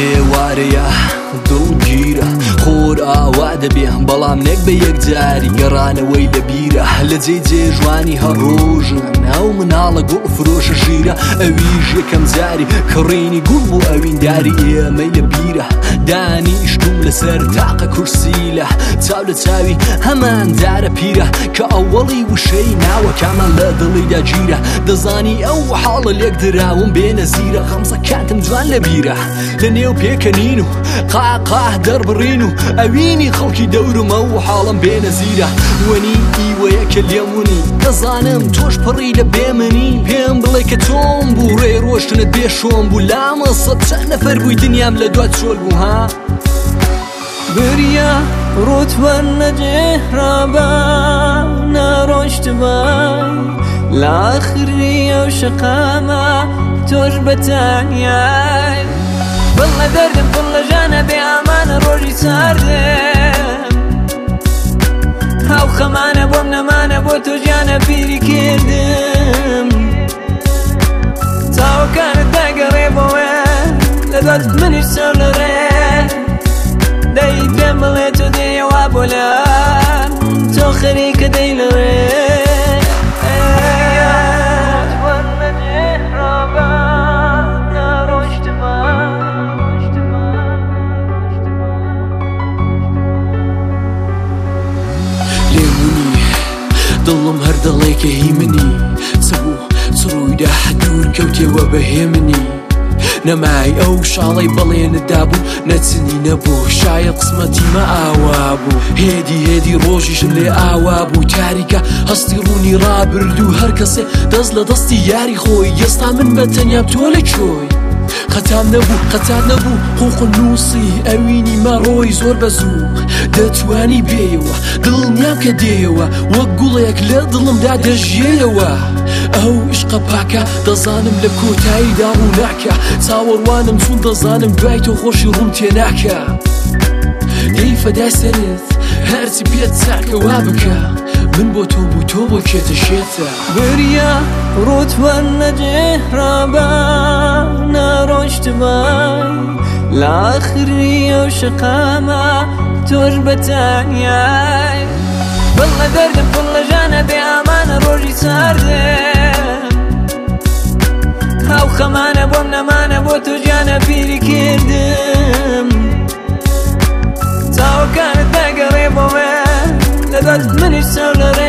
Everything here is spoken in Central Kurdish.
هێوارەیە دڵگیرە خۆر ئاوا دەبێ بەڵام نەک بە یەکجاری گەڕانەوەی لە بیرە لە جێ جوانی هەڕۆژن ئەو مناڵە گوڵ فرۆشە ژیرە ئەویش یەکەم جاری کڕینی گوڵ بوو ئەوینداری ئێمەی لە بیرە دانیشتوم لەسەر تاقە کورسیلە چاو لە چاوی هەماندارە پیرە کە ئەوەڵی وشەی ناوە کامان لە دڵیدا گیرە دەزانی ئەو حاڵە لێک دراوم بێنە زیرە غەمزە کاتم جوان لە بیرە لە نێو پێکەنین و قاقاه دەربڕین و ئەوینی خەڵکی دەورمە و حاڵم بێنە زیرە وەنی ئیوەیە کە لێمونی دەزانم تۆش پڕی لە بێمنی پێم بڵێ کە تۆم بوو ڕێ ڕۆشتنت بێشۆم بوو لامە سەد چەند نەفەر بووی دنیام لە دوات چۆل بوو ها بریا ڕوتوەر نەجێڕابە نەڕۆشتبە لاخری ئەو شەقامە تۆش بەتانیای بڵە دەردم پڵ لە ژانە بێ ئامانە ڕۆژی ساردم هاو خەمانە بۆم نەمانە بۆ تۆ ژیانە پیری کردم چاوەکانت داگەڕێ بۆوە لە دەست منیش سەر لە ڕێ دەی پێم بڵێ تۆ دێیەوە بۆ لام تۆ خەریکە دەی لە ڕێ دڵم هەر دڵێکە هی منی چبوو چڕوویدا دوور کەوتێوە بەهێ منی نەمای ئەو شاڵەی بەڵێنتدا بوو نەچنی نەبوو شایە قسمەتیمە ئاوا بوو هێدی ڕۆژیشم لێ ئاوا بوو تاریکە هەستی ڕوونی ڕابردوو هەر کەسێ دەست لە دەستی یاری خۆی ئێستا من بە تەنیام تۆ لە کۆی قەتام نەبوو حوق نووسی ئەوینی مەڕۆی زۆر بەزوو دەتوانی بێیەوە دڵنیام کە دێیەوە وەک گوڵێک لە دڵمدا دەژیێیەوە ئەو عشقە پاکە دەزانم لە کۆتاییدا ڕوو ناکە چاوەڕوانم چون دەزانم دوای تۆ خۆشی ڕوم تێناکە دەی فەدای سەرت هەرچی پێت چاکە وا بکە من بۆ تۆ بوو تۆ بۆ کێتە شێتە بریا ڕوتوەر نەجێڕابە نەڕۆشتبە لاخری ئەو شەقامە تۆش بەتانیای بڵە دەردم پڵ لە ژانە بێ ئامانە ڕۆژی ساردم هاو خەمانە بۆم نەمانە بۆ تۆ ژیانە پیری کردم چاوەکانت داگەڕێ بۆوە لە دەست منیش سەر لە